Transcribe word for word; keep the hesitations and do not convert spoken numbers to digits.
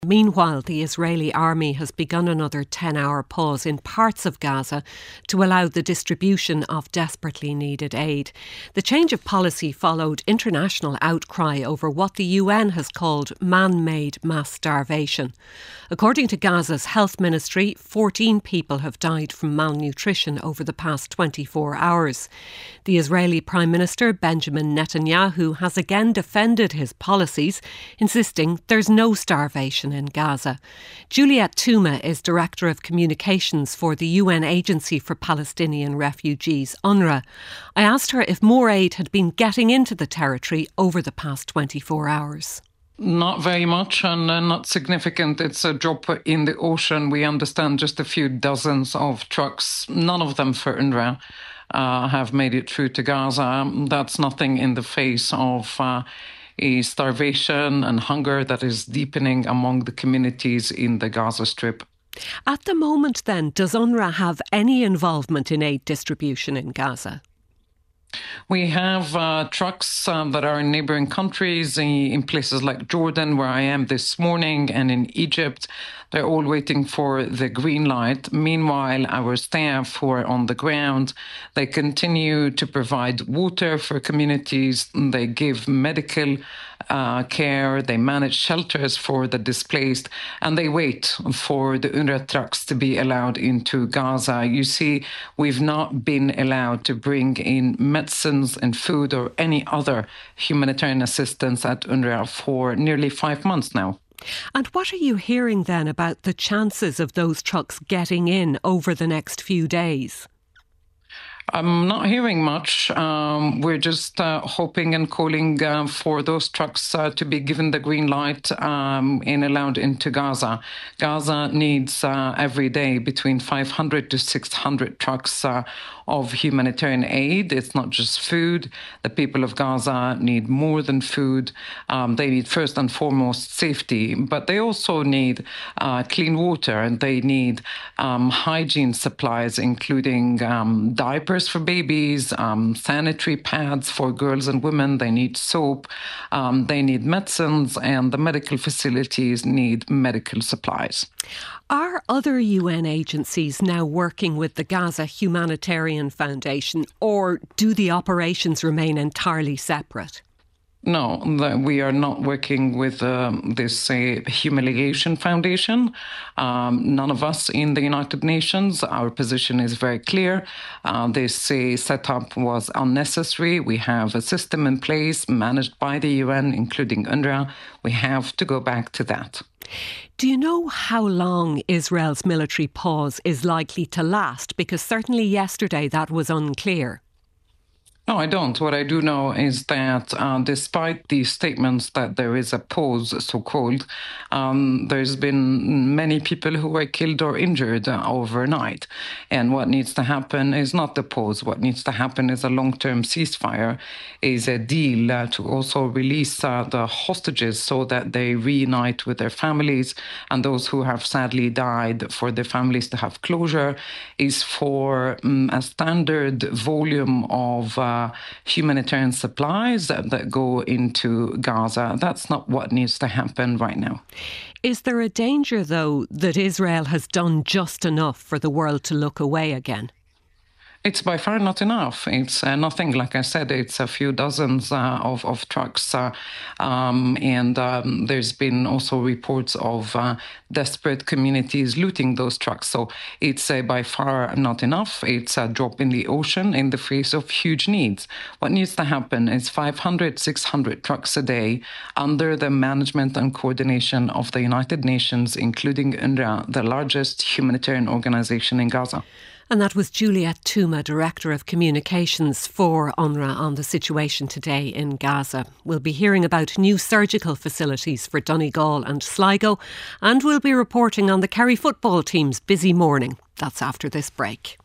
Meanwhile, the Israeli army has begun another ten-hour pause in parts of Gaza to allow the distribution of desperately needed aid. The change of policy followed international outcry over what the U N has called man-made mass starvation. According to Gaza's health ministry, fourteen people have died from malnutrition over the past twenty-four hours. The Israeli Prime Minister Benjamin Netanyahu has again defended his policies, insisting there's no starvation in Gaza. Juliet Touma is Director of Communications for the U N Agency for Palestinian Refugees, UNRWA. I asked her if more aid had been getting into the territory over the past twenty-four hours. Not very much and uh, not significant. It's a drop in the ocean. We understand just a few dozens of trucks, none of them for UNRWA, uh, have made it through to Gaza. That's nothing in the face of uh, a starvation and hunger that is deepening among the communities in the Gaza Strip. At the moment then, does UNRWA have any involvement in aid distribution in Gaza? We have uh, trucks uh, that are in neighbouring countries, in, in places like Jordan, where I am this morning, and in Egypt. They're all waiting for the green light. Meanwhile, our staff who are on the ground, they continue to provide water for communities. They give medical uh, care. They manage shelters for the displaced, and they wait for the UNRWA trucks to be allowed into Gaza. You see, we've not been allowed to bring in medicines and food or any other humanitarian assistance at UNRWA for nearly five months now. And what are you hearing then about the chances of those trucks getting in over the next few days? I'm not hearing much. Um, we're just uh, hoping and calling uh, for those trucks uh, to be given the green light um, and allowed into Gaza. Gaza needs uh, every day between five hundred to six hundred trucks uh, of humanitarian aid. It's not just food. The people of Gaza need more than food. Um, they need first and foremost safety, but they also need uh, clean water, and they need um, hygiene supplies, including um, diapers for babies, um, sanitary pads for girls and women. They need soap, um, they need medicines, and the medical facilities need medical supplies. Are other U N agencies now working with the Gaza Humanitarian Foundation, or do the operations remain entirely separate? No, we are not working with um, this uh, Humiliation Foundation. Um, none of us in the United Nations. Our position is very clear. Uh, this uh, setup was unnecessary. We have a system in place managed by the U N, including UNRWA. We have to go back to that. Do you know how long Israel's military pause is likely to last? Because certainly yesterday that was unclear. No, I don't. What I do know is that uh, despite the statements that there is a pause, so-called, um, there's been many people who were killed or injured uh, overnight. And what needs to happen is not the pause. What needs to happen is a long-term ceasefire, is a deal uh, to also release uh, the hostages so that they reunite with their families, and those who have sadly died, for their families to have closure, is for um, a standard volume of uh, Uh, humanitarian supplies that, that go into Gaza. That's not what needs to happen right now. Is there a danger, though, that Israel has done just enough for the world to look away again? It's by far not enough. It's uh, nothing, like I said, it's a few dozens uh, of, of trucks. Uh, um, and um, there's been also reports of uh, desperate communities looting those trucks. So it's uh, by far not enough. It's a drop in the ocean in the face of huge needs. What needs to happen is five hundred, six hundred trucks a day under the management and coordination of the United Nations, including UNRWA, the largest humanitarian organization in Gaza. And that was Juliet Touma, Director of Communications for UNRWA, on the situation today in Gaza. We'll be hearing about new surgical facilities for Donegal and Sligo, and we'll be reporting on the Kerry football team's busy morning. That's after this break.